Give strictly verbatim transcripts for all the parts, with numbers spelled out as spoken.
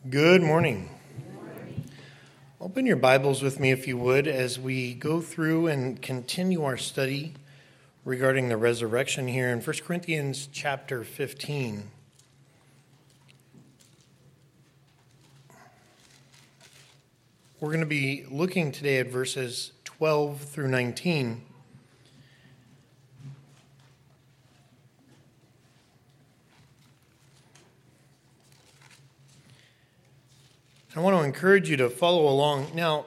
Good morning. Open your Bibles with me, if you would, as we go through and continue our study regarding the resurrection here in First Corinthians chapter fifteen. We're going to be looking today at verses twelve through nineteen. I want to encourage you to follow along. Now,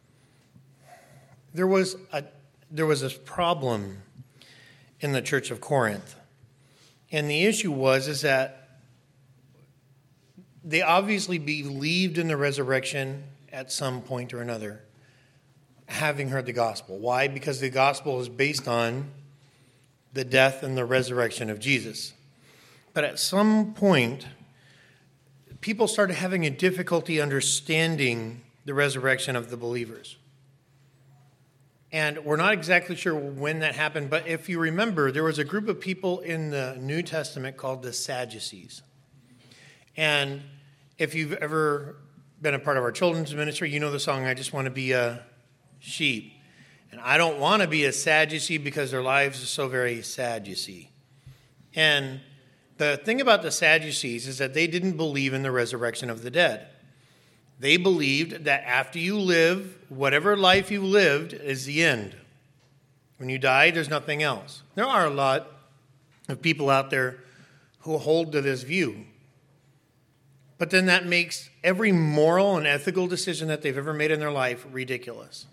there was a there was this problem in the church of Corinth. And the issue was is that they obviously believed in the resurrection at some point or another, having heard the gospel. Why? Because the gospel is based on the death and the resurrection of Jesus. But at some point, people started having a difficulty understanding the resurrection of the believers. And we're not exactly sure when that happened, but if you remember, there was a group of people in the New Testament called the Sadducees. And if you've ever been a part of our children's ministry, you know the song, I Just Want to Be a Sheep. And I don't want to be a Sadducee because their lives are so very sad, you see. And the thing about the Sadducees is that they didn't believe in the resurrection of the dead. They believed that after you live, whatever life you lived is the end. When you die, there's nothing else. There are a lot of people out there who hold to this view. But then that makes every moral and ethical decision that they've ever made in their life ridiculous.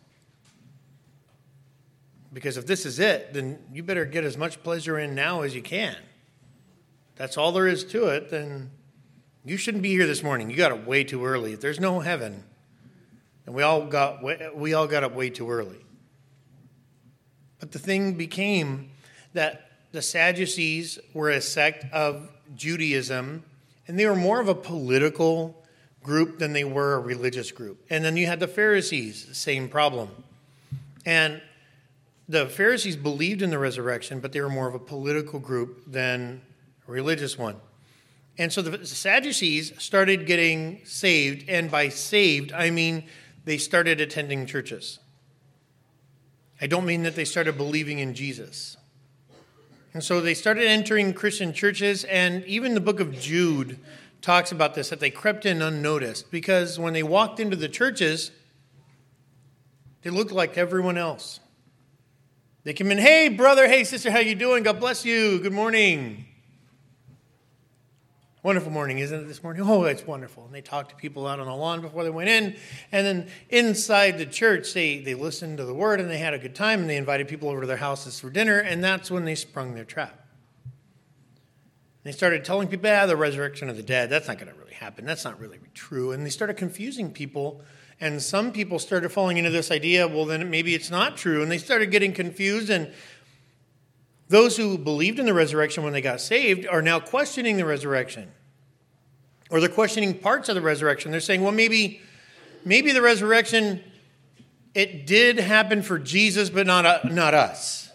Because if this is it, then you better get as much pleasure in now as you can. That's all there is to it, then you shouldn't be here this morning. You got up way too early. If there's no heaven, and we all got we all got up way too early. But the thing became that the Sadducees were a sect of Judaism, and they were more of a political group than they were a religious group. And then you had the Pharisees, same problem. And the Pharisees believed in the resurrection, but they were more of a political group than religious one. And so the Sadducees started getting saved, and by saved, I mean they started attending churches. I don't mean that they started believing in Jesus. And so they started entering Christian churches, and even the book of Jude talks about this, that they crept in unnoticed, because when they walked into the churches, they looked like everyone else. They came in, hey, brother, hey, sister, how you doing? God bless you. Good morning. Wonderful morning, isn't it, this morning? Oh, it's wonderful. And they talked to people out on the lawn before they went in. And then inside the church, they, they listened to the word and they had a good time. And they invited people over to their houses for dinner. And that's when they sprung their trap. They started telling people, ah, the resurrection of the dead, that's not going to really happen. That's not really true. And they started confusing people. And some people started falling into this idea, well, then maybe it's not true. And they started getting confused. And those who believed in the resurrection when they got saved are now questioning the resurrection. Or they're questioning parts of the resurrection. They're saying, well, maybe, maybe the resurrection, it did happen for Jesus, but not, uh, not us.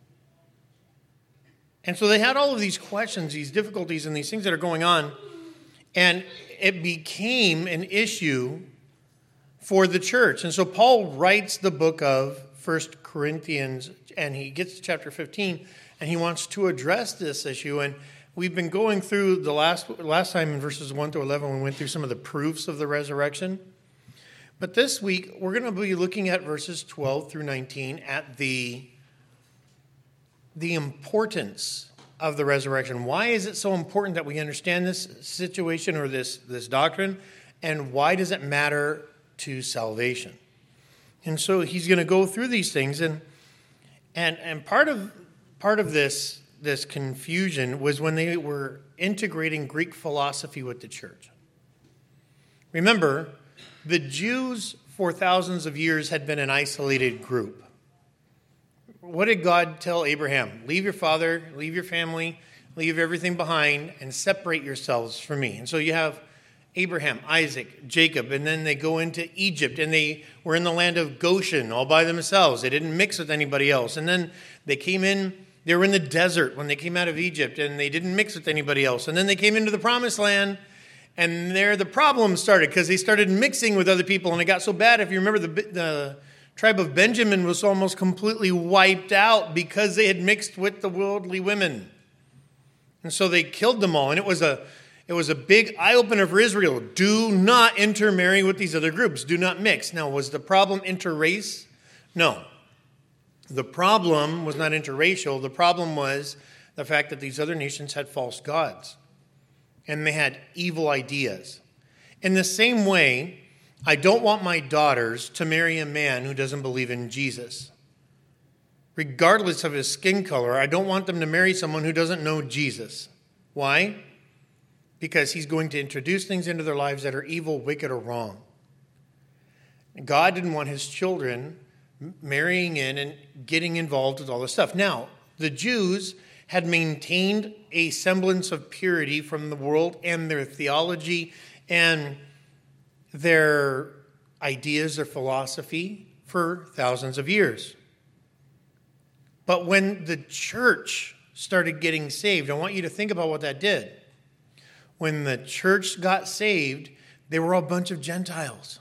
And so they had all of these questions, these difficulties, and these things that are going on. And it became an issue for the church. And so Paul writes the book of First Corinthians, and he gets to chapter fifteen, and he wants to address this issue. And we've been going through the last last time in verses one through eleven, we went through some of the proofs of the resurrection. But this week, we're going to be looking at verses twelve through nineteen at the, the importance of the resurrection. Why is it so important that we understand this situation or this, this doctrine? And why does it matter to salvation? And so he's going to go through these things. And and and part of part of this this confusion was when they were integrating Greek philosophy with the church. Remember, the Jews for thousands of years had been an isolated group. What did God tell Abraham? Leave your father, leave your family, leave everything behind, and separate yourselves from me. And so you have Abraham, Isaac, Jacob, and then they go into Egypt, and they were in the land of Goshen all by themselves. They didn't mix with anybody else. And then they came in, they were in the desert when they came out of Egypt, and they didn't mix with anybody else. And then they came into the promised land, And there the problem started because they started mixing with other people. And it got so bad, if you remember, the, the tribe of Benjamin was almost completely wiped out because they had mixed with the worldly women. And so they killed them all. And it was a it was a big eye-opener for Israel. Do not intermarry with these other groups. Do not mix. Now, was the problem interrace? No. The problem was not interracial. The problem was the fact that these other nations had false gods. And they had evil ideas. In the same way, I don't want my daughters to marry a man who doesn't believe in Jesus. Regardless of his skin color, I don't want them to marry someone who doesn't know Jesus. Why? Because he's going to introduce things into their lives that are evil, wicked, or wrong. God didn't want his children marrying in and getting involved with all this stuff. Now, the Jews had maintained a semblance of purity from the world and their theology and their ideas, their philosophy for thousands of years. But when the church started getting saved, I want you to think about what that did. When the church got saved, they were all a bunch of Gentiles.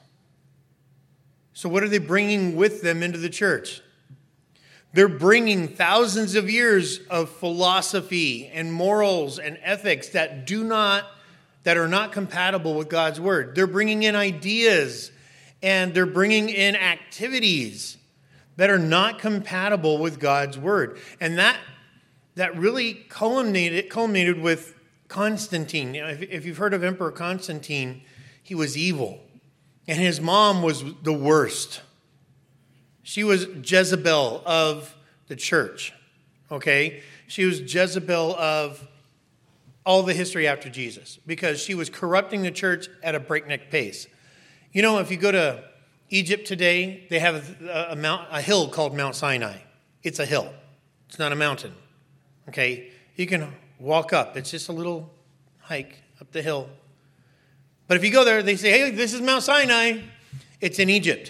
So what are they bringing with them into the church? They're bringing thousands of years of philosophy and morals and ethics that do not, that are not compatible with God's word. They're bringing in ideas and they're bringing in activities that are not compatible with God's word. And that, that really culminated, culminated with Constantine. You know, if, if you've heard of Emperor Constantine, he was evil. And his mom was the worst. She was Jezebel of the church, okay? She was Jezebel of all the history after Jesus because she was corrupting the church at a breakneck pace. You know, if you go to Egypt today, they have a, a, mount, a hill called Mount Sinai. It's a hill. It's not a mountain, okay? You can walk up. It's just a little hike up the hill. But if you go there, they say, hey, this is Mount Sinai. It's in Egypt.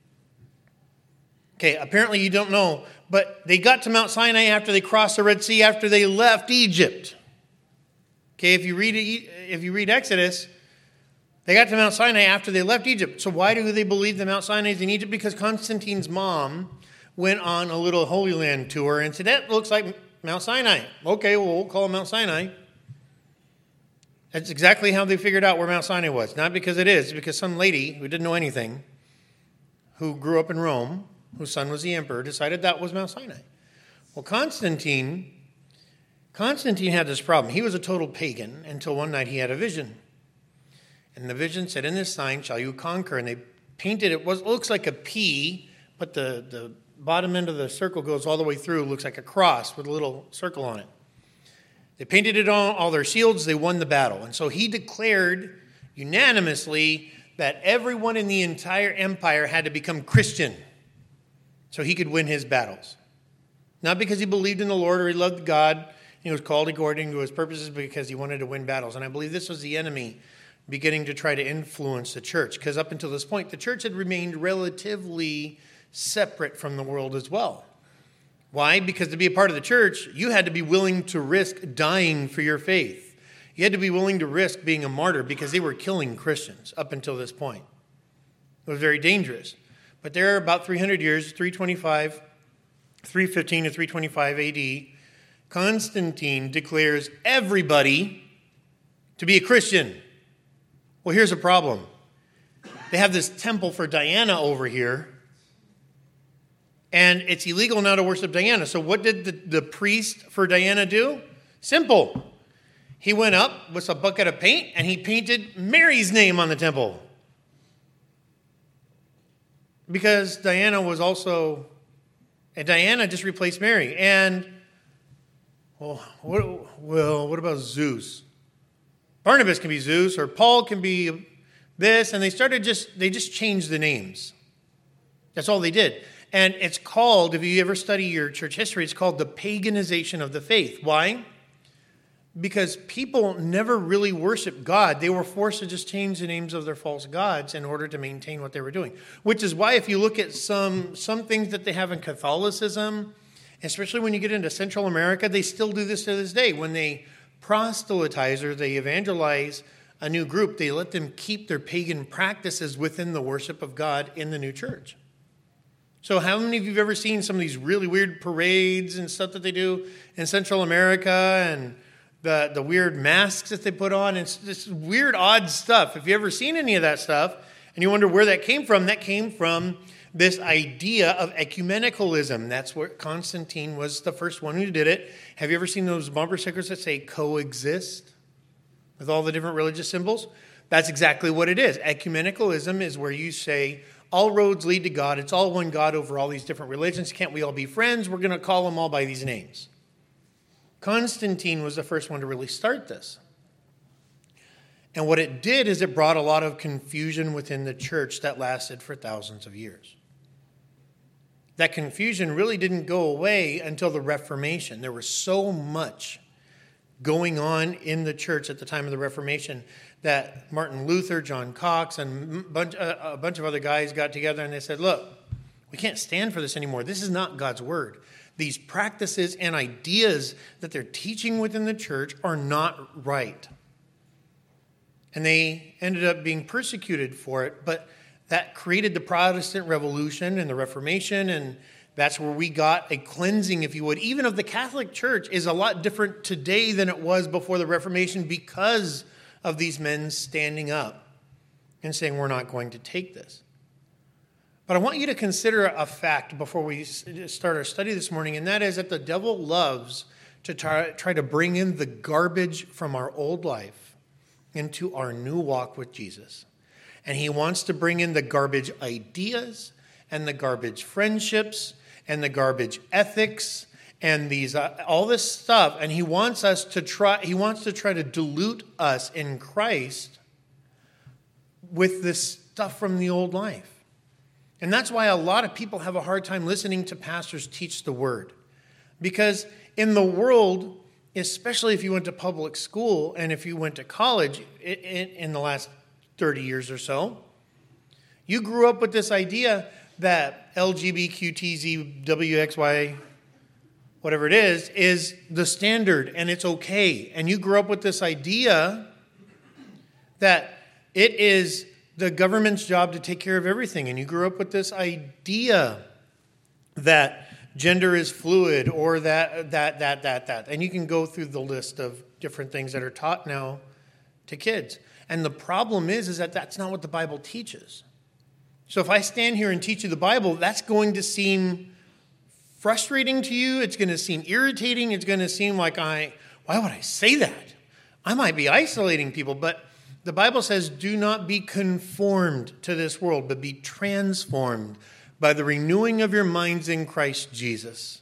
Okay, apparently you don't know, but they got to Mount Sinai after they crossed the Red Sea, after they left Egypt. Okay, if you read if you read Exodus, they got to Mount Sinai after they left Egypt. So why do they believe that Mount Sinai is in Egypt? Because Constantine's mom went on a little Holy Land tour and said, that looks like Mount Sinai. Okay, well, we'll call it Mount Sinai. That's exactly how they figured out where Mount Sinai was. Not because it is, because some lady who didn't know anything, who grew up in Rome, whose son was the emperor, decided that was Mount Sinai. Well, Constantine, Constantine had this problem. He was a total pagan until one night he had a vision. And the vision said, in this sign shall you conquer. And they painted it, it looks like a P, but the, the bottom end of the circle goes all the way through. It looks like a cross with a little circle on it. They painted it on all their shields. They won the battle. And so he declared unanimously that everyone in the entire empire had to become Christian so he could win his battles. Not because he believed in the Lord or he loved God. He was called according to his purposes because he wanted to win battles. And I believe this was the enemy beginning to try to influence the church. Because up until this point, the church had remained relatively separate from the world as well. Why? Because to be a part of the church, you had to be willing to risk dying for your faith. You had to be willing to risk being a martyr because they were killing Christians up until this point. It was very dangerous. But there are about three hundred years, three twenty-five, three fifteen to three twenty-five A D, Constantine declares everybody to be a Christian. Well, here's a problem. They have this temple for Diana over here, and it's illegal now to worship Diana. So what did the, the priest for Diana do? Simple. He went up with a bucket of paint, and he painted Mary's name on the temple. Because Diana was also, and Diana just replaced Mary. And, well, what, well, what about Zeus? Barnabas can be Zeus, or Paul can be this. And they started just, they just changed the names. That's all they did. And it's called, if you ever study your church history, it's called the paganization of the faith. Why? Because people never really worshiped God. They were forced to just change the names of their false gods in order to maintain what they were doing. Which is why if you look at some, some things that they have in Catholicism, especially when you get into Central America, they still do this to this day. When they proselytize or they evangelize a new group, they let them keep their pagan practices within the worship of God in the new church. So how many of you have ever seen some of these really weird parades and stuff that they do in Central America, and the, the weird masks that they put on? It's this weird, odd stuff. If you ever seen any of that stuff and you wonder where that came from, that came from this idea of ecumenicalism. That's where Constantine was the first one who did it. Have you ever seen those bumper stickers that say coexist with all the different religious symbols? That's exactly what it is. Ecumenicalism is where you say, all roads lead to God. It's all one God over all these different religions. Can't we all be friends? We're going to call them all by these names. Constantine was the first one to really start this. And what it did is it brought a lot of confusion within the church that lasted for thousands of years. That confusion really didn't go away until the Reformation. There was so much going on in the church at the time of the Reformation that Martin Luther, John Cox, and a bunch, a bunch of other guys got together and they said, look, we can't stand for this anymore. This is not God's word. These practices and ideas that they're teaching within the church are not right. And they ended up being persecuted for it, but that created the Protestant Revolution and the Reformation, and that's where we got a cleansing, if you would. Even of the Catholic Church is a lot different today than it was before the Reformation because of these men standing up and saying, we're not going to take this. But I want you to consider a fact before we start our study this morning, and that is that the devil loves to try, try to bring in the garbage from our old life into our new walk with Jesus. And he wants to bring in the garbage ideas and the garbage friendships and the garbage ethics and these uh, all this stuff, and he wants us to try he wants to try to dilute us in Christ with this stuff from the old life. And that's why a lot of people have a hard time listening to pastors teach the word. Because in the world, especially if you went to public school and if you went to college in, in the last thirty years or so, you grew up with this idea that L G B T Q Z W X Y, whatever it is, is the standard and it's okay. And you grew up with this idea that it is the government's job to take care of everything. And you grew up with this idea that gender is fluid or that, that, that, that, that. And you can go through the list of different things that are taught now to kids. And the problem is, is that that's not what the Bible teaches. So if I stand here and teach you the Bible, that's going to seem frustrating to you. It's going to seem irritating. It's going to seem like, I, why would I say that? I might be isolating people. But the Bible says, do not be conformed to this world, but be transformed by the renewing of your minds in Christ Jesus.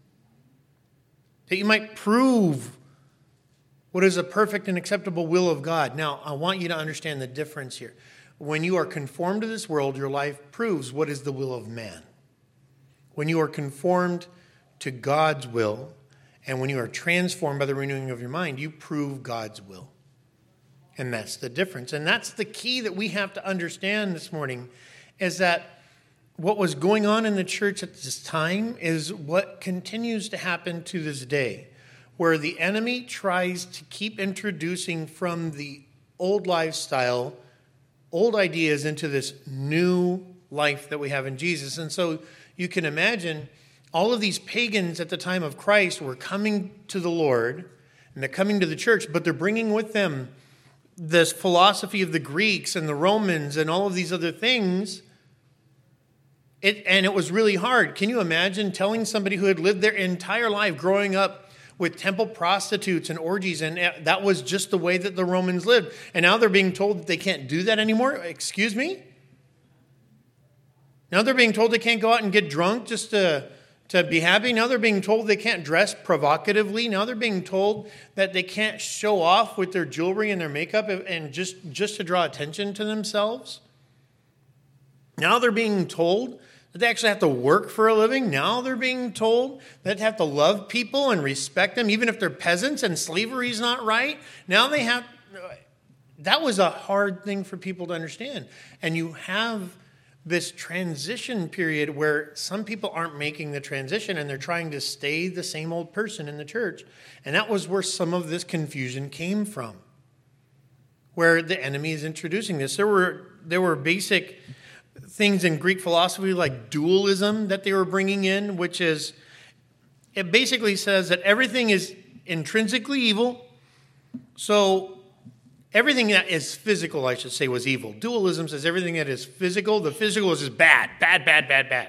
That you might prove what is a perfect and acceptable will of God. Now, I want you to understand the difference here. When you are conformed to this world, your life proves what is the will of man. When you are conformed to God's will, and when you are transformed by the renewing of your mind, you prove God's will. And that's the difference. And that's the key that we have to understand this morning, is that what was going on in the church at this time is what continues to happen to this day, where the enemy tries to keep introducing from the old lifestyle, old ideas into this new life that we have in Jesus. And so you can imagine all of these pagans at the time of Christ were coming to the Lord, and they're coming to the church, but they're bringing with them this philosophy of the Greeks and the Romans and all of these other things. It, and it was really hard. Can you imagine telling somebody who had lived their entire life growing up with temple prostitutes and orgies, and that was just the way that the Romans lived, and now they're being told that they can't do that anymore? Excuse me? Now they're being told they can't go out and get drunk just to, to be happy. Now they're being told they can't dress provocatively. Now they're being told that they can't show off with their jewelry and their makeup and just, just to draw attention to themselves. Now they're being told that they actually have to work for a living. Now they're being told that they have to love people and respect them, even if they're peasants and slavery is not right. Now they have... That was a hard thing for people to understand. And you have this transition period where some people aren't making the transition and they're trying to stay the same old person in the church. And that was where some of this confusion came from. where the enemy is introducing this. There were there were basic things in Greek philosophy like dualism that they were bringing in, which is, it basically says that everything is intrinsically evil. So everything that is physical, I should say, was evil. Dualism says everything that is physical, the physical is just bad, bad, bad, bad, bad.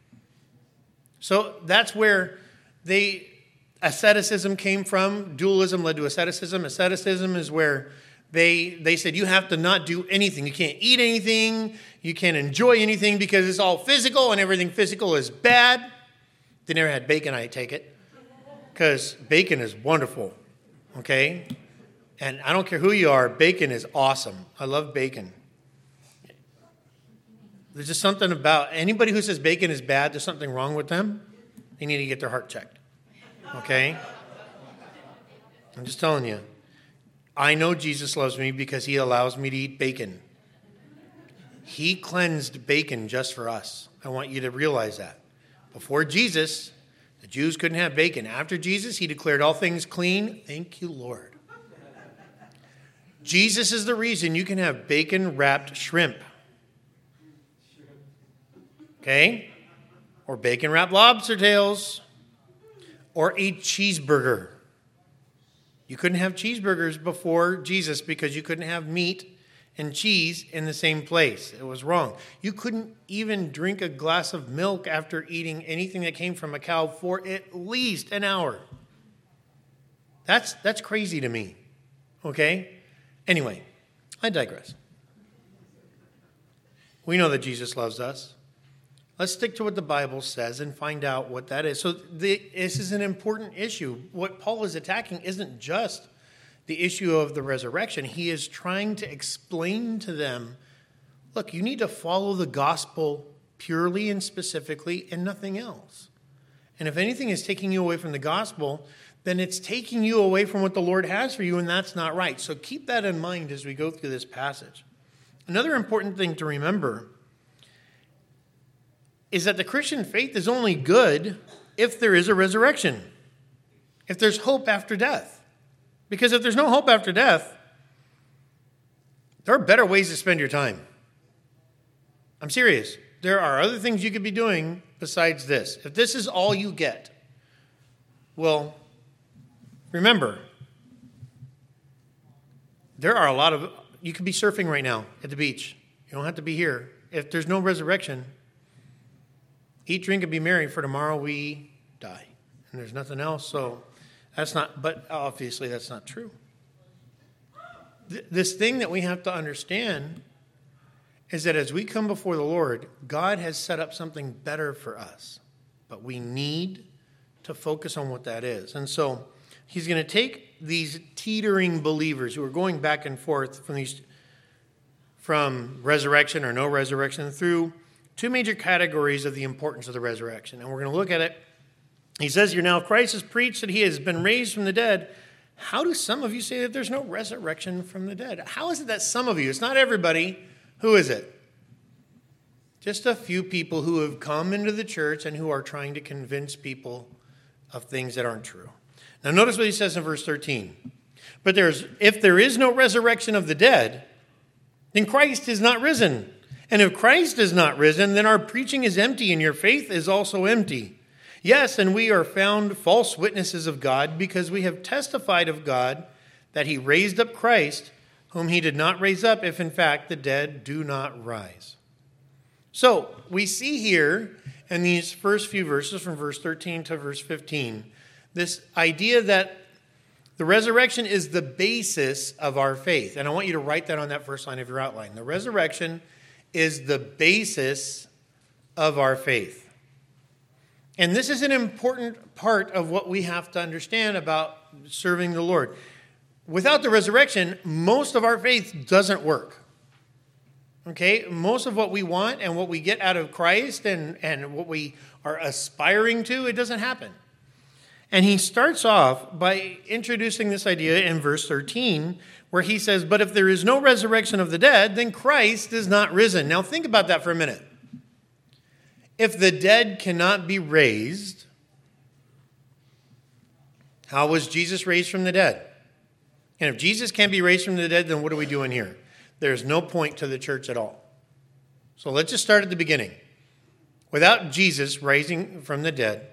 So that's where they asceticism came from. Dualism led to asceticism. Asceticism is where they they said you have to not do anything. You can't eat anything. You can't enjoy anything because it's all physical and everything physical is bad. They never had bacon, I take it, because bacon is wonderful, okay? And I don't care who you are, bacon is awesome. I love bacon. There's just something about anybody who says bacon is bad, there's something wrong with them. They need to get their heart checked, okay? I'm just telling you. I know Jesus loves me because he allows me to eat bacon. He cleansed bacon just for us. I want you to realize that. Before Jesus, the Jews couldn't have bacon. After Jesus, he declared all things clean. Thank you, Lord. Jesus is the reason you can have bacon-wrapped shrimp. Okay? Or bacon-wrapped lobster tails. Or a cheeseburger. You couldn't have cheeseburgers before Jesus because you couldn't have meat and cheese in the same place. It was wrong. You couldn't even drink a glass of milk after eating anything that came from a cow for at least an hour. That's, that's crazy to me. Okay? Anyway, I digress. We know that Jesus loves us. Let's stick to what the Bible says and find out what that is. So the, this is an important issue. What Paul is attacking isn't just the issue of the resurrection. He is trying to explain to them, look, you need to follow the gospel purely and specifically and nothing else. And if anything is taking you away from the gospel, then it's taking you away from what the Lord has for you, and that's not right. So keep that in mind as we go through this passage. Another important thing to remember is that the Christian faith is only good if there is a resurrection, if there's hope after death. Because if there's no hope after death, there are better ways to spend your time. I'm serious. There are other things you could be doing besides this. If this is all you get, well, remember, there are a lot of, you could be surfing right now at the beach. You don't have to be here. If there's no resurrection, eat, drink, and be merry, for tomorrow we die. And there's nothing else, so that's not, but obviously that's not true. Th- this thing that we have to understand is that as we come before the Lord, God has set up something better for us. But we need to focus on what that is. And so he's going to take these teetering believers who are going back and forth from these, from resurrection or no resurrection through two major categories of the importance of the resurrection. And we're going to look at it. He says here, now if Christ has preached that he has been raised from the dead, how do some of you say that there's no resurrection from the dead? How is it that some of you, it's not everybody, who is it? Just a few people who have come into the church and who are trying to convince people of things that aren't true. Now notice what he says in verse thirteen. But there's if there is no resurrection of the dead, then Christ is not risen. And if Christ is not risen, then our preaching is empty and your faith is also empty. Yes, and we are found false witnesses of God because we have testified of God that he raised up Christ, whom he did not raise up, if in fact the dead do not rise. So we see here in these first few verses from verse thirteen to verse fifteen, this idea that the resurrection is the basis of our faith. And I want you to write that on that first line of your outline. The resurrection is the basis of our faith. And this is an important part of what we have to understand about serving the Lord. Without the resurrection, most of our faith doesn't work. Okay? Most of what we want and what we get out of Christ and, and what we are aspiring to, it doesn't happen. And he starts off by introducing this idea in verse thirteen, where he says, but if there is no resurrection of the dead, then Christ is not risen. Now think about that for a minute. If the dead cannot be raised, how was Jesus raised from the dead? And if Jesus can't be raised from the dead, then what are we doing here? There's no point to the church at all. So let's just start at the beginning. Without Jesus rising from the dead,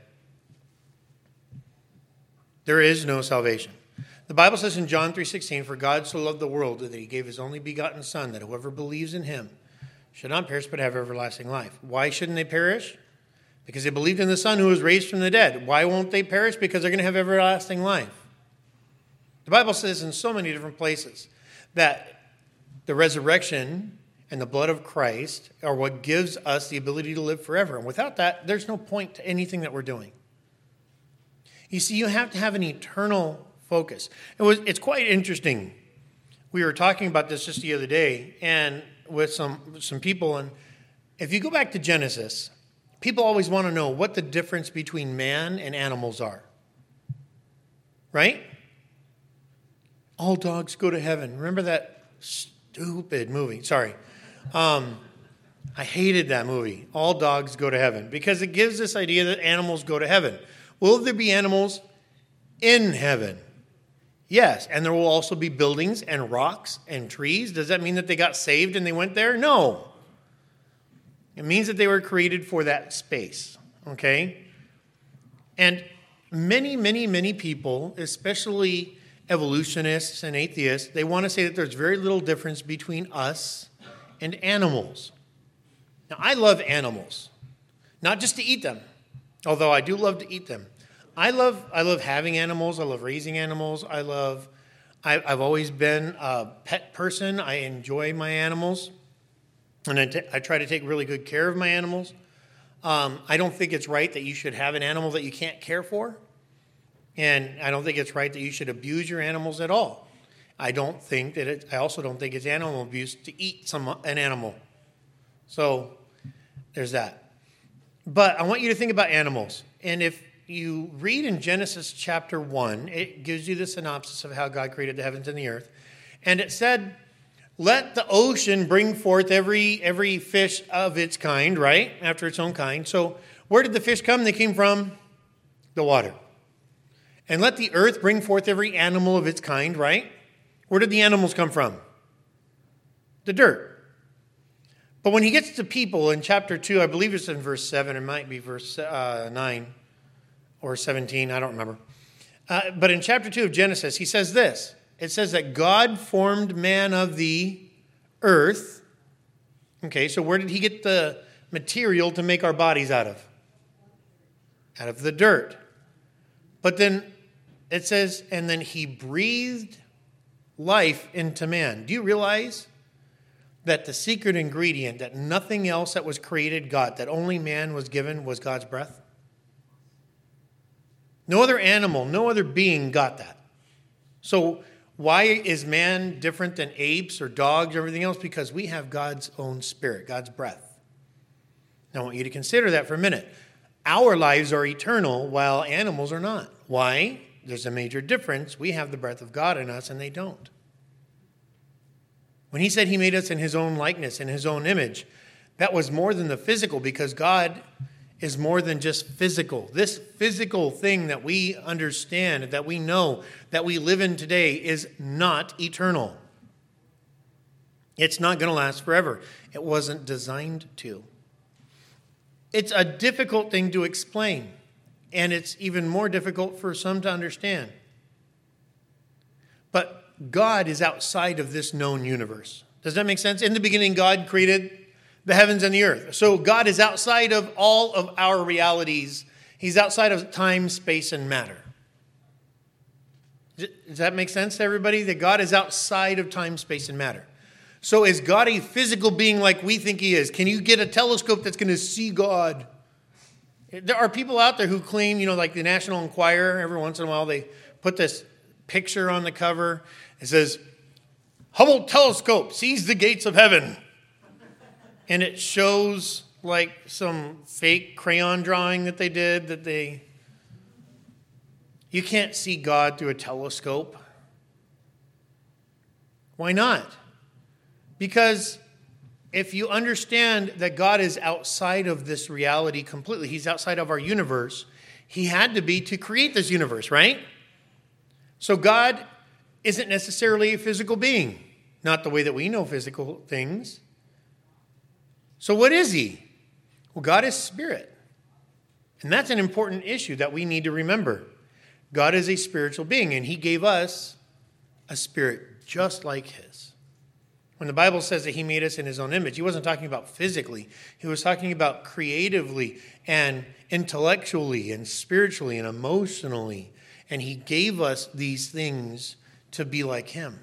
there is no salvation. The Bible says in John three sixteen, "For God so loved the world that he gave his only begotten Son, that whoever believes in him should not perish but have everlasting life." Why shouldn't they perish? Because they believed in the Son who was raised from the dead. Why won't they perish? Because they're going to have everlasting life. The Bible says in so many different places that the resurrection and the blood of Christ are what gives us the ability to live forever. And without that, there's no point to anything that we're doing. You see, you have to have an eternal focus. It was, it's quite interesting. We were talking about this just the other day and with some, some people. And if you go back to Genesis, people always want to know what the difference between man and animals are. Right? All dogs go to heaven. Remember that stupid movie? Sorry. Um, I hated that movie. All dogs go to heaven. Because it gives this idea that animals go to heaven. Will there be animals in heaven? Yes. And there will also be buildings and rocks and trees. Does that mean that they got saved and they went there? No. It means that they were created for that space. Okay? And many, many, many people, especially evolutionists and atheists, they want to say that there's very little difference between us and animals. Now, I love animals, not just to eat them, although I do love to eat them. I love I love having animals. I love raising animals. I love, I, I've always been a pet person. I enjoy my animals, and I, t- I try to take really good care of my animals. Um, I don't think it's right that you should have an animal that you can't care for. And I don't think it's right that you should abuse your animals at all. I don't think that it, I also don't think it's animal abuse to eat some an animal. So there's that. But I want you to think about animals. And if you read in Genesis chapter one, it gives you the synopsis of how God created the heavens and the earth. And it said, let the ocean bring forth every every fish of its kind, right? After its own kind. So where did the fish come? They came from the water. And let the earth bring forth every animal of its kind, right? Where did the animals come from? The dirt. But when he gets to people in chapter two, I believe it's in verse seven, it might be verse uh, nine or seventeen, I don't remember. Uh, but in chapter two of Genesis, he says this. It says that God formed man of the earth. Okay, so where did he get the material to make our bodies out of? Out of the dirt. But then it says, and then he breathed life into man. Do you realize that the secret ingredient, that nothing else that was created got, that only man was given, was God's breath? No other animal, no other being got that. So why is man different than apes or dogs or everything else? Because we have God's own spirit, God's breath. Now I want you to consider that for a minute. Our lives are eternal while animals are not. Why? There's a major difference. We have the breath of God in us and they don't. When he said he made us in his own likeness, in his own image, that was more than the physical, because God is more than just physical. This physical thing that we understand, that we know, that we live in today is not eternal. It's not going to last forever. It wasn't designed to. It's a difficult thing to explain, and it's even more difficult for some to understand. But God is outside of this known universe. Does that make sense? In the beginning, God created the heavens and the earth. So God is outside of all of our realities. He's outside of time, space, and matter. Does that make sense to everybody? That God is outside of time, space, and matter. So is God a physical being like we think he is? Can you get a telescope that's going to see God? There are people out there who claim, you know, like the National Enquirer, every once in a while they put this picture on the cover. It says, Hubble telescope sees the gates of heaven. And it shows like some fake crayon drawing that they did that they... You can't see God through a telescope. Why not? Because if you understand that God is outside of this reality completely, he's outside of our universe, he had to be to create this universe, right? So God isn't necessarily a physical being, not the way that we know physical things. So what is he? Well, God is spirit. And that's an important issue that we need to remember. God is a spiritual being, and he gave us a spirit just like his. When the Bible says that he made us in his own image, he wasn't talking about physically. He was talking about creatively and intellectually and spiritually and emotionally. And he gave us these things to be like him.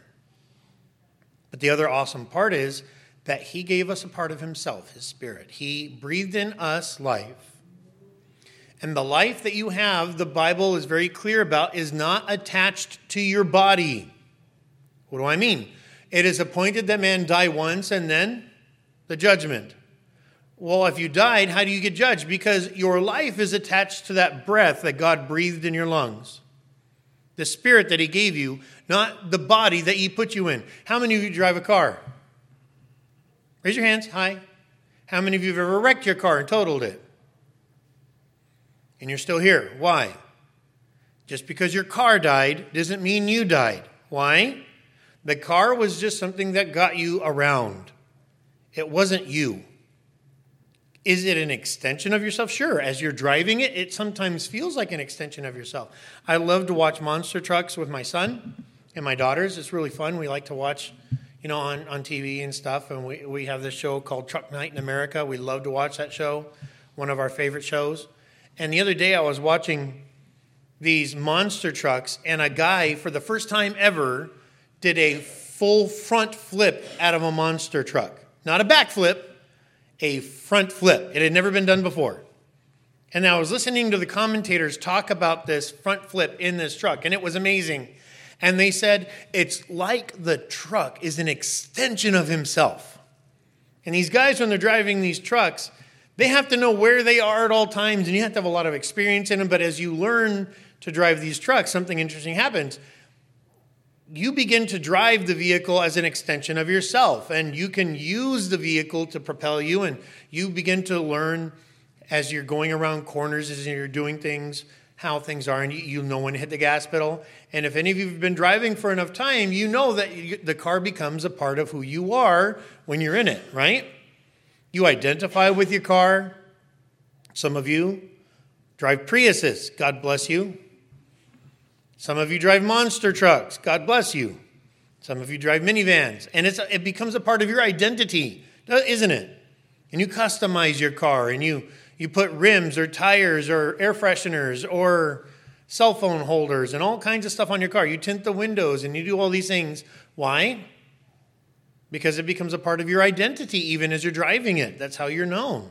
But the other awesome part is that he gave us a part of himself, his spirit. He breathed in us life. And the life that you have, the Bible is very clear about, is not attached to your body. What do I mean? It is appointed that man die once and then the judgment. Well, if you died, how do you get judged? Because your life is attached to that breath that God breathed in your lungs. The spirit that he gave you, not the body that he put you in. How many of you drive a car? Raise your hands. Hi. How many of you have ever wrecked your car and totaled it? And you're still here. Why? Just because your car died doesn't mean you died. Why? The car was just something that got you around. It wasn't you. Is it an extension of yourself? Sure. As you're driving it, it sometimes feels like an extension of yourself. I love to watch monster trucks with my son and my daughters. It's really fun. We like to watch, you know, on, on T V and stuff. And we, we have this show called Truck Night in America. We love to watch that show. One of our favorite shows. And the other day I was watching these monster trucks, and a guy, for the first time ever, did a full front flip out of a monster truck. Not a back flip, a front flip. It had never been done before. And I was listening to the commentators talk about this front flip in this truck, and it was amazing. And they said, it's like the truck is an extension of himself. And these guys, when they're driving these trucks, they have to know where they are at all times, and you have to have a lot of experience in them. But as you learn to drive these trucks, something interesting happens. You begin to drive the vehicle as an extension of yourself, and you can use the vehicle to propel you, and you begin to learn as you're going around corners, as you're doing things, how things are, and you, you know when to hit the gas pedal. And if any of you have been driving for enough time, you know that you, the car becomes a part of who you are when you're in it, right? You identify with your car. Some of you drive Priuses. God bless you. Some of you drive monster trucks. God bless you. Some of you drive minivans. And it's, it becomes a part of your identity, isn't it? And you customize your car, and you, you put rims or tires or air fresheners or cell phone holders and all kinds of stuff on your car. You tint the windows and you do all these things. Why? Because it becomes a part of your identity even as you're driving it. That's how you're known.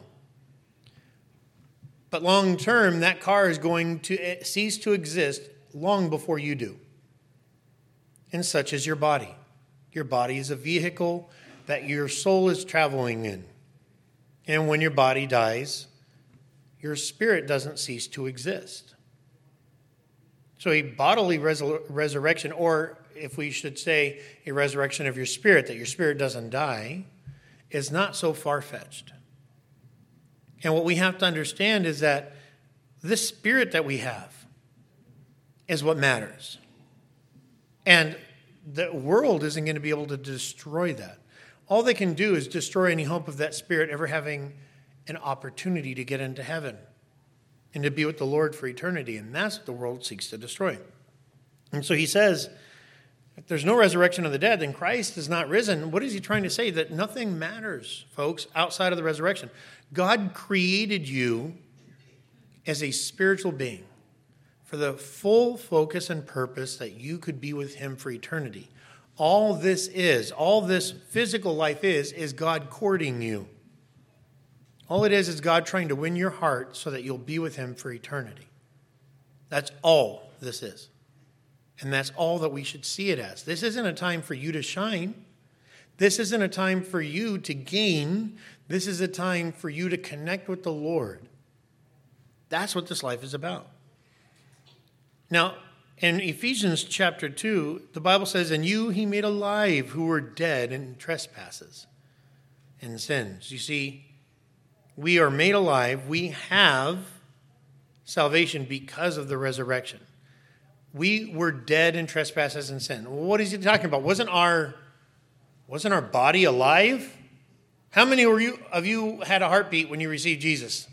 But long term, that car is going to cease to exist long before you do. And such is your body. Your body is a vehicle that your soul is traveling in. And when your body dies, your spirit doesn't cease to exist. So a bodily resur- resurrection, or if we should say a resurrection of your spirit, that your spirit doesn't die, is not so far-fetched. And what we have to understand is that this spirit that we have is what matters. And the world isn't going to be able to destroy that. All they can do is destroy any hope of that spirit ever having an opportunity to get into heaven and to be with the Lord for eternity. And that's what the world seeks to destroy. And so he says, if there's no resurrection of the dead, then Christ is not risen. What is he trying to say? That nothing matters, folks, outside of the resurrection. God created you as a spiritual being for the full focus and purpose that you could be with him for eternity. All this is, all this physical life is, is God courting you. All it is is God trying to win your heart so that you'll be with him for eternity. That's all this is. And that's all that we should see it as. This isn't a time for you to shine. This isn't a time for you to gain. This is a time for you to connect with the Lord. That's what this life is about. Now, in Ephesians chapter two, the Bible says, "And you he made alive who were dead in trespasses and sins." You see, we are made alive. We have salvation because of the resurrection. we were dead in trespasses and sin. What is he talking about? Wasn't our, wasn't our body alive? How many were you, of you had a heartbeat when you received Jesus?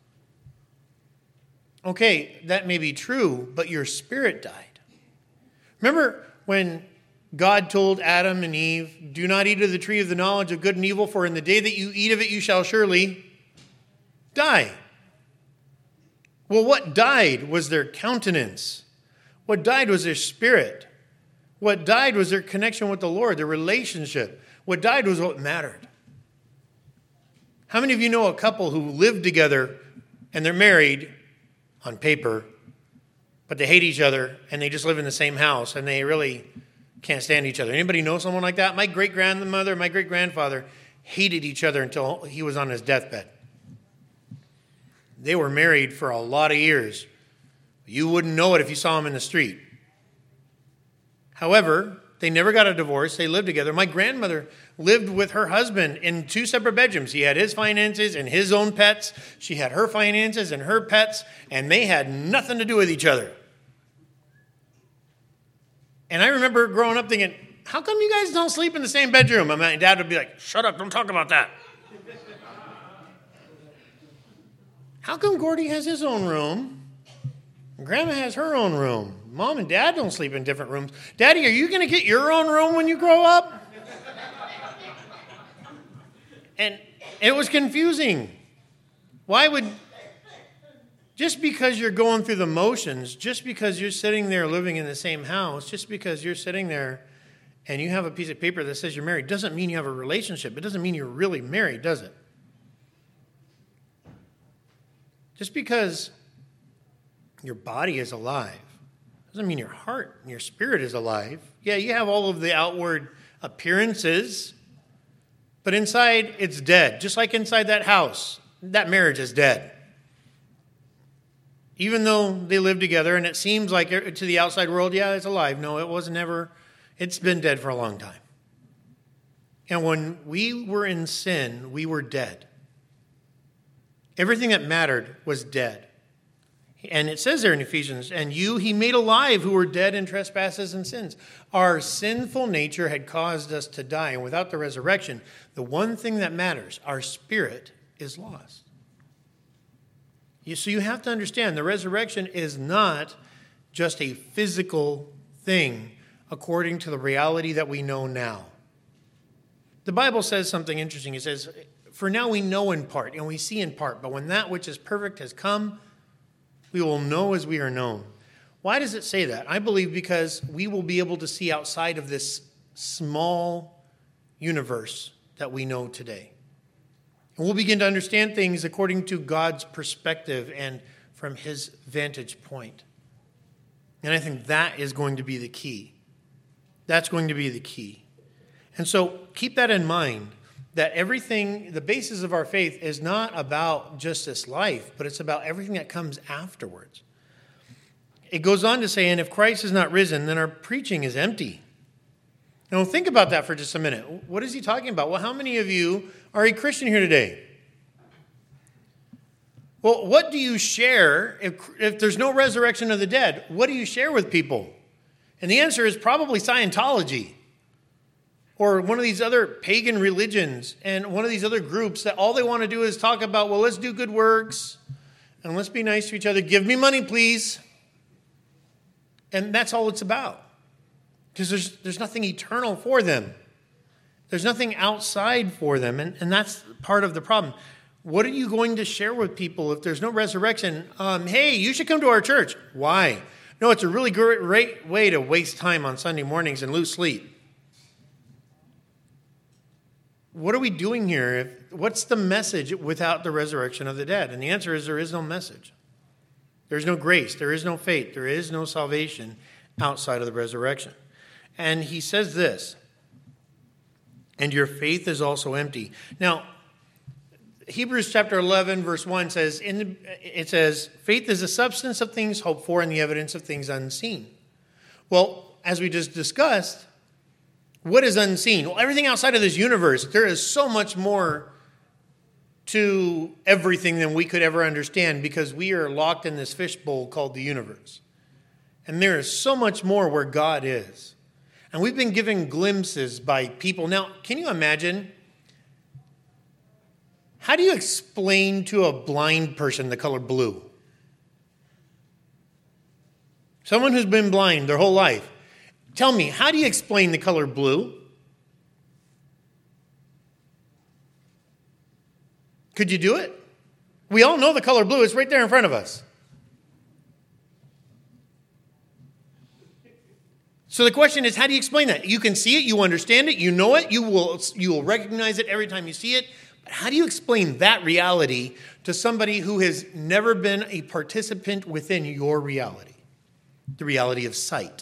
Okay, that may be true, but your spirit died. Remember when God told Adam and Eve, do not eat of the tree of the knowledge of good and evil, for in the day that you eat of it, you shall surely die. Well, what died was their countenance. What died was their spirit. What died was their connection with the Lord, their relationship. What died was what mattered. How many of you know a couple who live together and they're married on paper, but they hate each other and they just live in the same house and they really can't stand each other? Anybody know someone like that? My great-grandmother, my great-grandfather hated each other until he was on his deathbed. They were married for a lot of years. You wouldn't know it if you saw them in the street. However, they never got a divorce. They lived together. My grandmother lived with her husband in two separate bedrooms. He had his finances and his own pets. She had her finances and her pets, and they had nothing to do with each other. And I remember growing up thinking, how come you guys don't sleep in the same bedroom? And my dad would be like, shut up, don't talk about that. How come Gordy has his own room and Grandma has her own room? Mom and Dad don't sleep in different rooms. Daddy, are you going to get your own room when you grow up? And it was confusing. Why would, just because you're going through the motions, just because you're sitting there living in the same house, just because you're sitting there and you have a piece of paper that says you're married, doesn't mean you have a relationship. It doesn't mean you're really married, does it? Just because your body is alive doesn't mean your heart and your spirit is alive. Yeah, you have all of the outward appearances, but inside it's dead. Just like inside that house, that marriage is dead. Even though they live together and it seems like to the outside world, yeah, it's alive. No, it was never, it's been dead for a long time. And when we were in sin, we were dead. Everything that mattered was dead. And it says there in Ephesians, and you he made alive who were dead in trespasses and sins. Our sinful nature had caused us to die. And without the resurrection, the one thing that matters, our spirit, is lost. You, so you have to understand, the resurrection is not just a physical thing according to the reality that we know now. The Bible says something interesting. It says, for now we know in part, and we see in part, but when that which is perfect has come, we will know as we are known. Why does it say that? I believe because we will be able to see outside of this small universe that we know today. And we'll begin to understand things according to God's perspective and from his vantage point. And I think that is going to be the key. That's going to be the key. And so keep that in mind, that everything, the basis of our faith is not about just this life, but it's about everything that comes afterwards. It goes on to say, and if Christ is not risen, then our preaching is empty. Now think about that for just a minute. What is he talking about? Well, how many of you are a Christian here today? Well, what do you share if, if there's no resurrection of the dead? What do you share with people? And the answer is probably Scientology. Or one of these other pagan religions and one of these other groups that all they want to do is talk about, well, let's do good works and let's be nice to each other. Give me money, please. And that's all it's about. Because there's, there's nothing eternal for them. There's nothing outside for them. And, and that's part of the problem. What are you going to share with people if there's no resurrection? Um, hey, you should come to our church. Why? No, it's a really great, great way to waste time on Sunday mornings and lose sleep. What are we doing here? If, what's the message without the resurrection of the dead? And the answer is there is no message. There's no grace. There is no faith. There is no salvation outside of the resurrection. And he says this, and your faith is also empty. Now, Hebrews chapter eleven, verse one says, in the, it says, faith is the substance of things hoped for and the evidence of things unseen. Well, as we just discussed, what is unseen? Well, everything outside of this universe, there is so much more to everything than we could ever understand because we are locked in this fishbowl called the universe. And there is so much more where God is. And we've been given glimpses by people. Now, can you imagine? How do you explain to a blind person the color blue? Someone who's been blind their whole life. Tell me, how do you explain the color blue? Could you do it? We all know the color blue. It's right there in front of us. So the question is, how do you explain that? You can see it, you understand it, you know it, you will, you will recognize it every time you see it. But how do you explain that reality to somebody who has never been a participant within your reality? The reality of sight.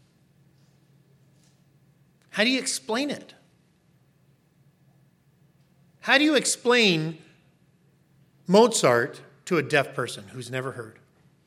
How do you explain it? How do you explain Mozart to a deaf person who's never heard?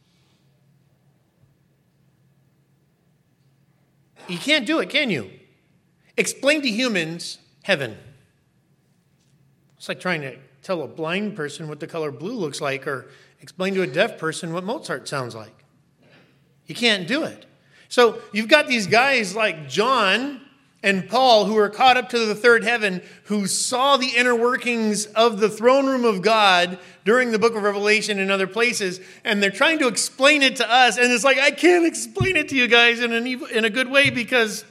You can't do it, can you? Explain to humans heaven. It's like trying to tell a blind person what the color blue looks like, or explain to a deaf person what Mozart sounds like. You can't do it. So you've got these guys like John and Paul who are caught up to the third heaven, who saw the inner workings of the throne room of God during the book of Revelation and other places, and they're trying to explain it to us, and it's like, I can't explain it to you guys in, an evil, in a good way, because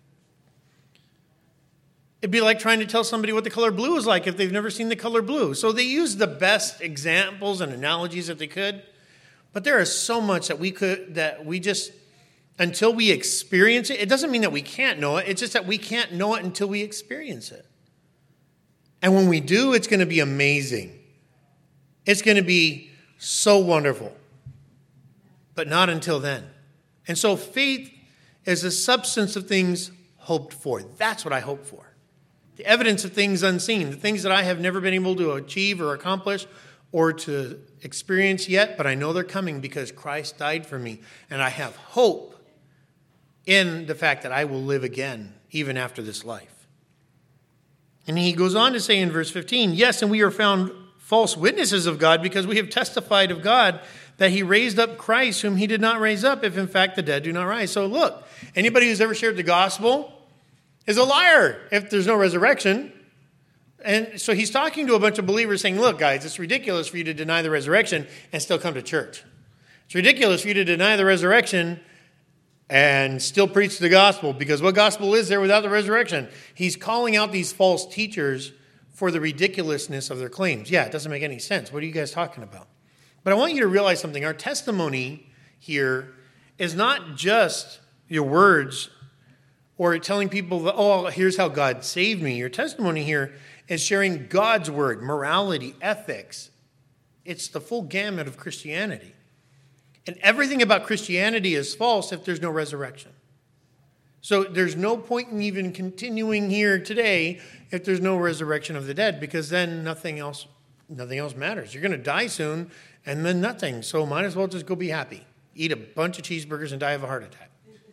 it'd be like trying to tell somebody what the color blue is like if they've never seen the color blue. So they used the best examples and analogies that they could, but there is so much that we could, that we just, until we experience it, it doesn't mean that we can't know it. It's just that we can't know it until we experience it. And when we do, it's going to be amazing. It's going to be so wonderful. But not until then. And so faith is the substance of things hoped for. That's what I hope for. The evidence of things unseen. The things that I have never been able to achieve or accomplish or to experience yet. But I know they're coming because Christ died for me. And I have hope in the fact that I will live again, even after this life. And he goes on to say in verse fifteen, yes, and we are found false witnesses of God because we have testified of God that he raised up Christ, whom he did not raise up, if in fact the dead do not rise. So look, anybody who's ever shared the gospel is a liar if there's no resurrection. And so he's talking to a bunch of believers saying, look, guys, it's ridiculous for you to deny the resurrection and still come to church. It's ridiculous for you to deny the resurrection and still preach the gospel, because what gospel is there without the resurrection? He's calling out these false teachers for the ridiculousness of their claims. Yeah, it doesn't make any sense. What are you guys talking about? But I want you to realize something. Our testimony here is not just your words or telling people, that, oh, here's how God saved me. Your testimony here is sharing God's word, morality, ethics. It's the full gamut of Christianity. And everything about Christianity is false if there's no resurrection. So there's no point in even continuing here today if there's no resurrection of the dead, because then nothing else, nothing else matters. You're going to die soon, and then nothing. So might as well just go be happy. Eat a bunch of cheeseburgers and die of a heart attack.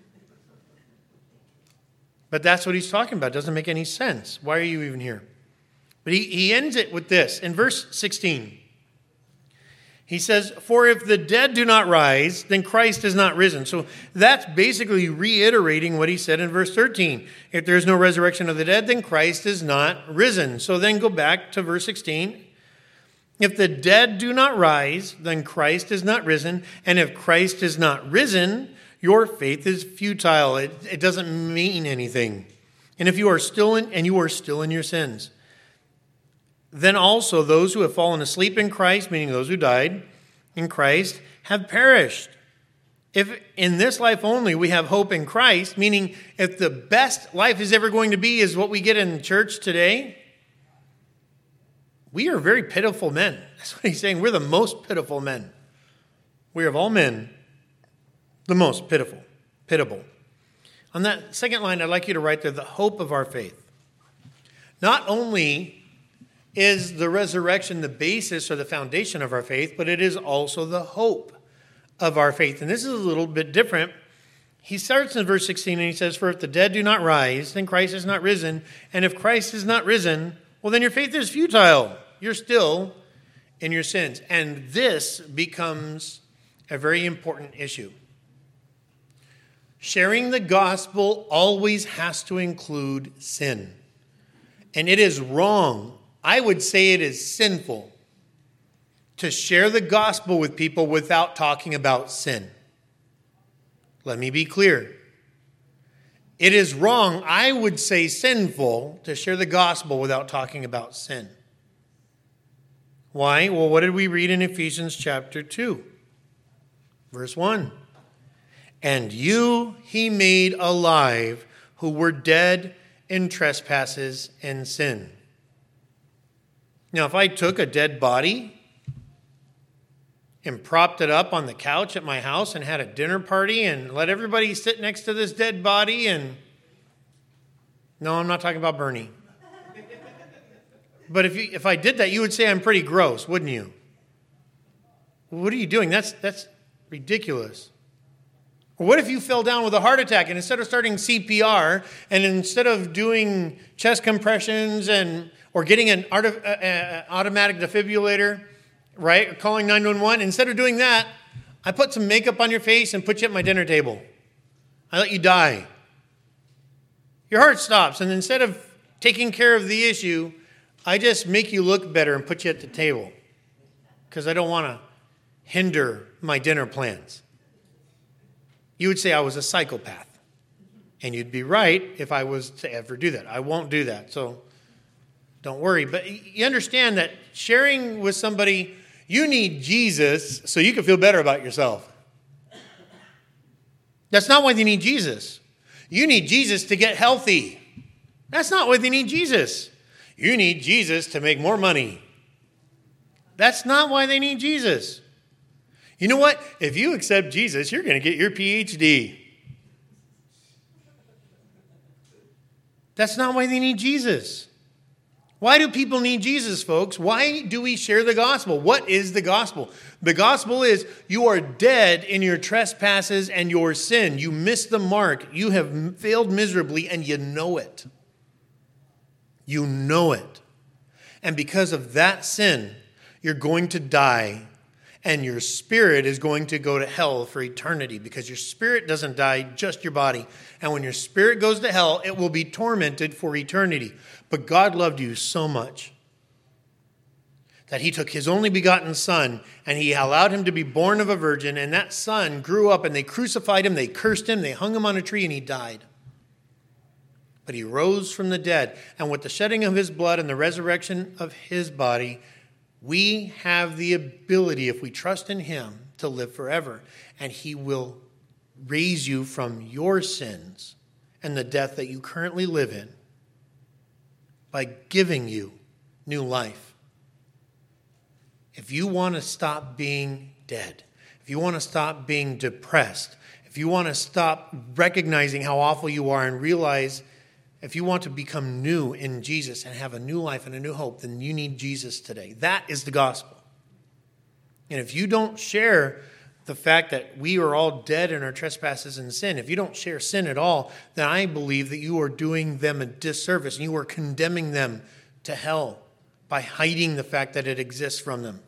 But that's what he's talking about. It doesn't make any sense. Why are you even here? But he, he ends it with this. In verse sixteen, he says, for if the dead do not rise, then Christ is not risen. So that's basically reiterating what he said in verse thirteen. If there is no resurrection of the dead, then Christ is not risen. So then go back to verse sixteen. If the dead do not rise, then Christ is not risen. And if Christ is not risen, your faith is futile. It, it doesn't mean anything. And if you are still in, and you are still in your sins, then also those who have fallen asleep in Christ, meaning those who died in Christ, have perished. If in this life only we have hope in Christ, meaning if the best life is ever going to be is what we get in church today, we are very pitiful men. That's what he's saying. We're the most pitiful men. We are of all men the most pitiful, pitiable. On that second line, I'd like you to write there, the hope of our faith. Not only is the resurrection the basis or the foundation of our faith, but it is also the hope of our faith. And this is a little bit different. He starts in verse sixteen and he says, for if the dead do not rise, then Christ is not risen. And if Christ is not risen, well, then your faith is futile. You're still in your sins. And this becomes a very important issue. Sharing the gospel always has to include sin. And it is wrong. I would say it is sinful to share the gospel with people without talking about sin. Let me be clear. It is wrong, I would say sinful, to share the gospel without talking about sin. Why? Well, what did we read in Ephesians chapter two? Verse one. And you he made alive who were dead in trespasses and sin. Now, if I took a dead body and propped it up on the couch at my house and had a dinner party and let everybody sit next to this dead body and... No, I'm not talking about Bernie. But if you, if I did that, you would say I'm pretty gross, wouldn't you? What are you doing? That's, that's ridiculous. Or what if you fell down with a heart attack and instead of starting C P R and instead of doing chest compressions and or getting an auto, uh, uh, automatic defibrillator, right, or calling nine one one, instead of doing that, I put some makeup on your face and put you at my dinner table. I let you die. Your heart stops, and instead of taking care of the issue, I just make you look better and put you at the table because I don't want to hinder my dinner plans. You would say I was a psychopath, and you'd be right if I was to ever do that. I won't do that, so don't worry. But you understand that sharing with somebody, you need Jesus so you can feel better about yourself. That's not why they need Jesus. You need Jesus to get healthy. That's not why they need Jesus. You need Jesus to make more money. That's not why they need Jesus. You know what? If you accept Jesus, you're going to get your P H D. That's not why they need Jesus. Why do people need Jesus, folks? Why do we share the gospel? What is the gospel? The gospel is you are dead in your trespasses and your sin. You missed the mark. You have failed miserably, and you know it. You know it. And because of that sin, you're going to die, and your spirit is going to go to hell for eternity because your spirit doesn't die, just your body. And when your spirit goes to hell, it will be tormented for eternity. But God loved you so much that he took his only begotten son and he allowed him to be born of a virgin. And that son grew up and they crucified him, they cursed him, they hung him on a tree, and he died. But he rose from the dead. And with the shedding of his blood and the resurrection of his body, we have the ability, if we trust in him, to live forever. And he will raise you from your sins and the death that you currently live in by giving you new life. If you want to stop being dead, if you want to stop being depressed, if you want to stop recognizing how awful you are and realize if you want to become new in Jesus and have a new life and a new hope, then you need Jesus today. That is the gospel. And if you don't share the fact that we are all dead in our trespasses and sin, if you don't share sin at all, then I believe that you are doing them a disservice and you are condemning them to hell by hiding the fact that it exists from them.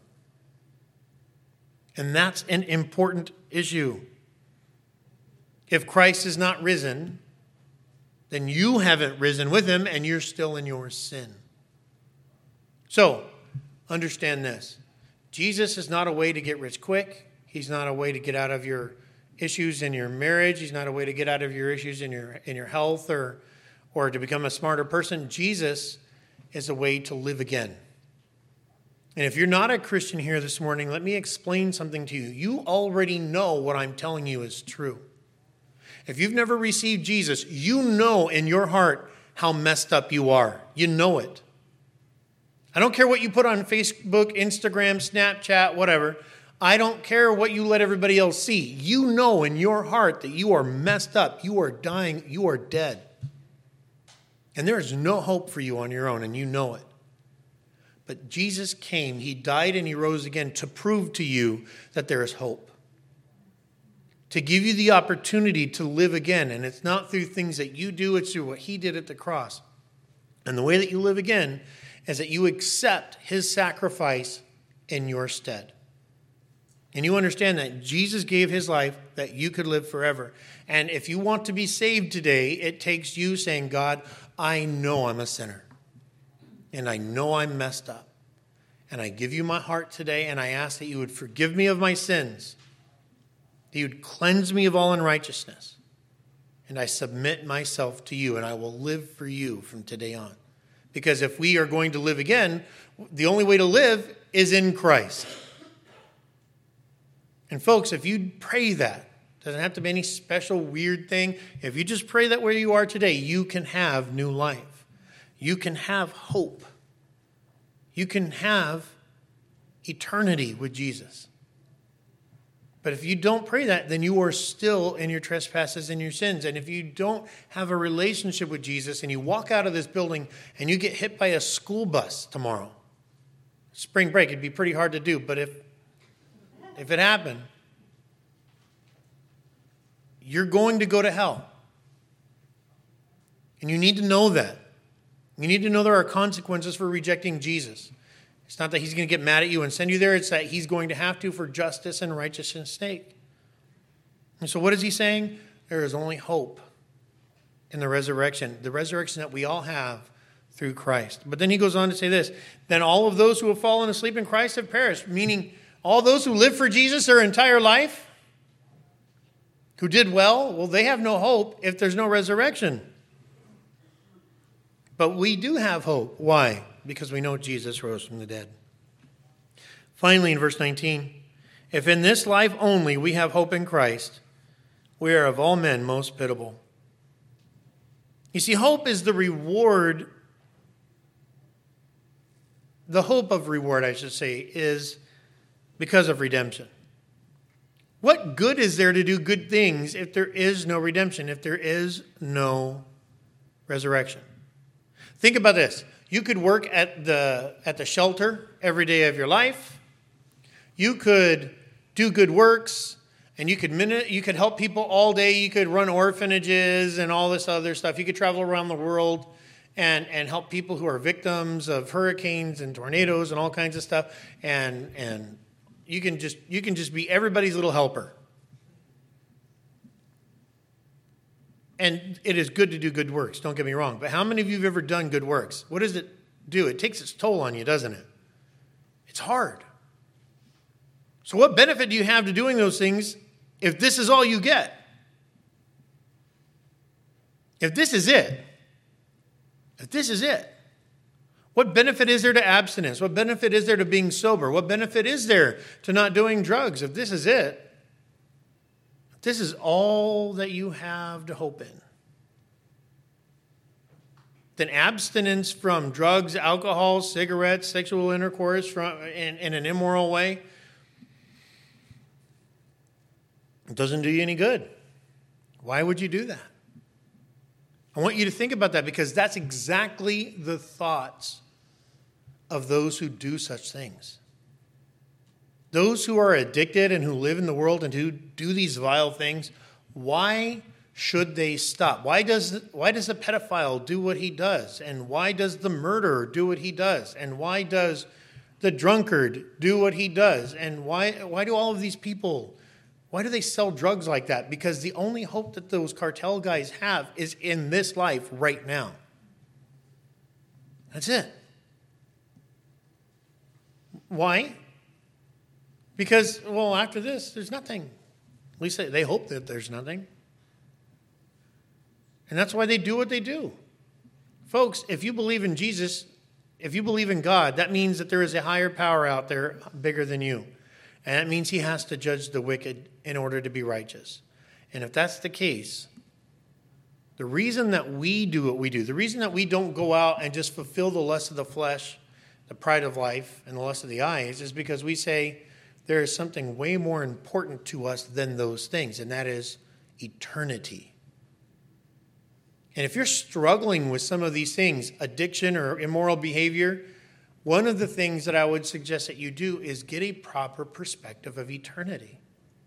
And that's an important issue. If Christ is not risen, then you haven't risen with him and you're still in your sin. So, understand this. Jesus is not a way to get rich quick. He's not a way to get out of your issues in your marriage. He's not a way to get out of your issues in your in your health or, or to become a smarter person. Jesus is a way to live again. And if you're not a Christian here this morning, let me explain something to you. You already know what I'm telling you is true. If you've never received Jesus, you know in your heart how messed up you are. You know it. I don't care what you put on Facebook, Instagram, Snapchat, whatever. I don't care what you let everybody else see. You know in your heart that you are messed up. You are dying. You are dead. And there is no hope for you on your own, and you know it. But Jesus came. He died and he rose again to prove to you that there is hope. To give you the opportunity to live again. And it's not through things that you do, it's through what he did at the cross. And the way that you live again is that you accept his sacrifice in your stead. and you understand that Jesus gave his life that you could live forever. And if you want to be saved today, it takes you saying, God, I know I'm a sinner. And I know I'm messed up. And I give you my heart today, and I ask that you would forgive me of my sins. That you would cleanse me of all unrighteousness. And I submit myself to you, and I will live for you from today on. Because if we are going to live again, the only way to live is in Christ. And folks, if you pray that, doesn't have to be any special weird thing. If you just pray that where you are today, you can have new life. You can have hope. You can have eternity with Jesus. But if you don't pray that, then you are still in your trespasses and your sins. And if you don't have a relationship with Jesus and you walk out of this building and you get hit by a school bus tomorrow, spring break, it'd be pretty hard to do. But if, if it happened, you're going to go to hell. And you need to know that. You need to know there are consequences for rejecting Jesus. It's not that he's going to get mad at you and send you there. It's that he's going to have to for justice and righteousness' sake. And so what is he saying? There is only hope in the resurrection. The resurrection that we all have through Christ. But then he goes on to say this. Then all of those who have fallen asleep in Christ have perished. Meaning all those who lived for Jesus their entire life, who did well, well, they have no hope if there's no resurrection. But we do have hope. Why? Because we know Jesus rose from the dead. Finally, in verse nineteen, if in this life only we have hope in Christ, we are of all men most pitiable. You see, hope is the reward. The hope of reward, I should say, is because of redemption. What good is there to do good things if there is no redemption, if there is no resurrection? Think about this. You could work at the at the shelter every day of your life. You could do good works, and you could you could help people all day. You could run orphanages and all this other stuff. You could travel around the world and, and help people who are victims of hurricanes and tornadoes and all kinds of stuff. And and you can just you can just be everybody's little helper. And it is good to do good works, don't get me wrong. But how many of you have ever done good works? What does it do? It takes its toll on you, doesn't it? It's hard. So what benefit do you have to doing those things if this is all you get? If this is it, if this is it, what benefit is there to abstinence? What benefit is there to being sober? What benefit is there to not doing drugs if this is it? This is all that you have to hope in. Then abstinence from drugs, alcohol, cigarettes, sexual intercourse from, in, in an immoral way, it doesn't do you any good. Why would you do that? I want you to think about that because that's exactly the thoughts of those who do such things. Those who are addicted and who live in the world and who do these vile things, why should they stop? Why does, why does the pedophile do what he does? And why does the murderer do what he does? And why does the drunkard do what he does? And why, why do all of these people, why do they sell drugs like that? Because the only hope that those cartel guys have is in this life right now. That's it. Why? Because, well, after this, there's nothing. At least they, they hope that there's nothing. And that's why they do what they do. Folks, if you believe in Jesus, if you believe in God, that means that there is a higher power out there bigger than you. And that means he has to judge the wicked in order to be righteous. And if that's the case, the reason that we do what we do, the reason that we don't go out and just fulfill the lust of the flesh, the pride of life, and the lust of the eyes is because we say, there is something way more important to us than those things, and that is eternity. And if you're struggling with some of these things, addiction or immoral behavior, one of the things that I would suggest that you do is get a proper perspective of eternity.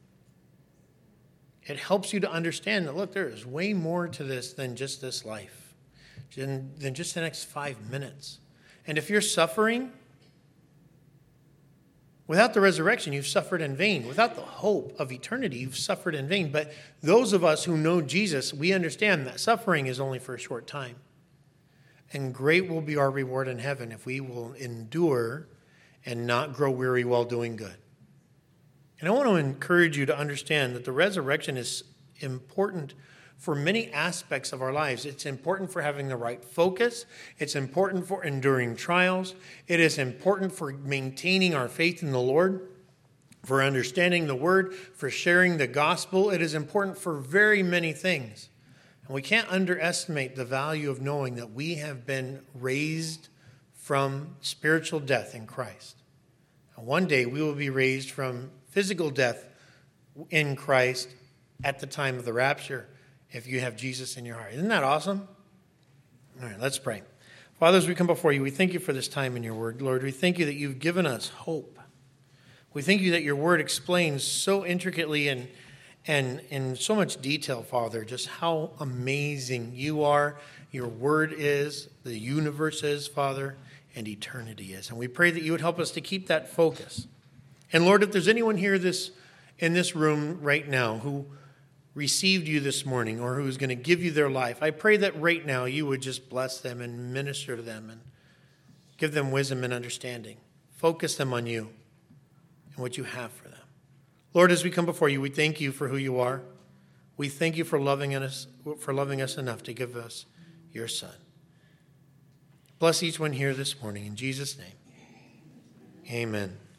It helps you to understand that, look, there is way more to this than just this life, than, than just the next five minutes. And if you're suffering, Without the resurrection, you've suffered in vain. Without the hope of eternity, you've suffered in vain. But those of us who know Jesus, we understand that suffering is only for a short time. And great will be our reward in heaven if we will endure and not grow weary while doing good. And I want to encourage you to understand that the resurrection is important for many aspects of our lives. It's important for having the right focus. It's important for enduring trials. It is important for maintaining our faith in the Lord, for understanding the word, for sharing the gospel. It is important for very many things. And we can't underestimate the value of knowing that we have been raised from spiritual death in Christ. And one day we will be raised from physical death in Christ at the time of the rapture, if you have Jesus in your heart. Isn't that awesome? All right, let's pray. Father, as we come before you, we thank you for this time in your word. Lord, we thank you that you've given us hope. We thank you that your word explains so intricately and, and in so much detail, Father, just how amazing you are, your word is, the universe is, Father, and eternity is. And we pray that you would help us to keep that focus. And Lord, if there's anyone here this in this room right now who received you this morning or who is going to give you their life, I pray that right now you would just bless them and minister to them and give them wisdom and understanding. Focus them on you and what you have for them. Lord, as we come before you, we thank you for who you are. We thank you for loving us, for loving us enough to give us your Son. Bless each one here this morning. In Jesus' name, amen.